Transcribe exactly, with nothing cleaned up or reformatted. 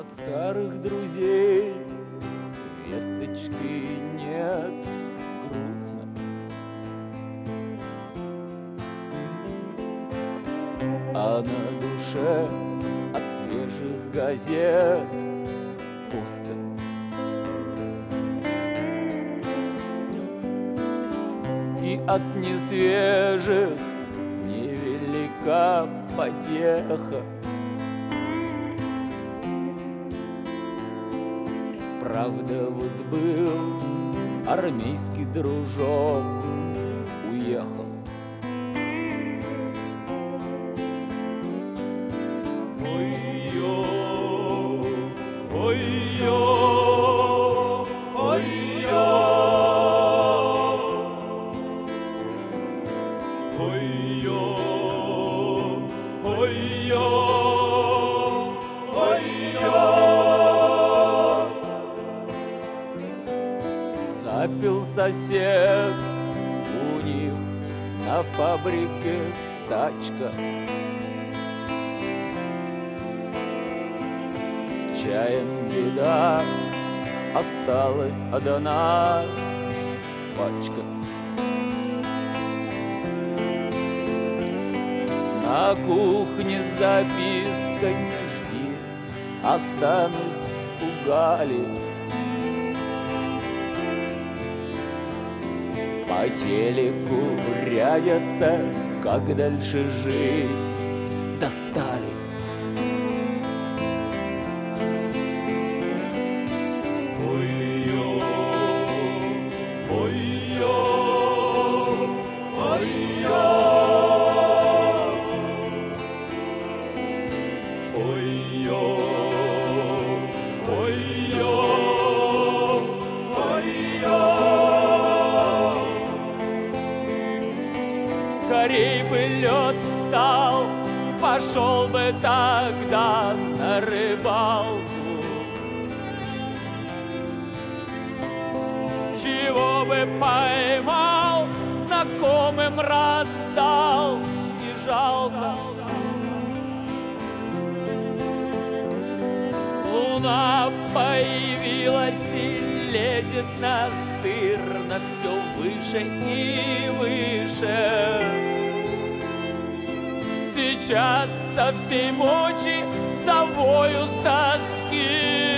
От старых друзей весточки нет, грустно. А на душе от свежих газет пусто. И от несвежих невелика потеха. Правда, вот был армейский дружок, уехал. Ой-ё, ой-ё, ой-ё, ой-ё, ой-ё, ой-ё. Запил сосед, у них на фабрике стачка. С чаем беда, осталась одна пачка. На кухне записка: не жди, останусь у Гали. По телеку рядятся, как дальше жить, достали. Ой-ё, ой-ё, ой-ё, ой-ё, ой-ё, ой-ё. Скорей бы лед встал, пошел бы тогда на рыбалку. Чего бы поймал, знакомым раздал, не жалко. Луна появилась и лезет настырно все выше и выше. Сейчас со всей мочи завою с тоски.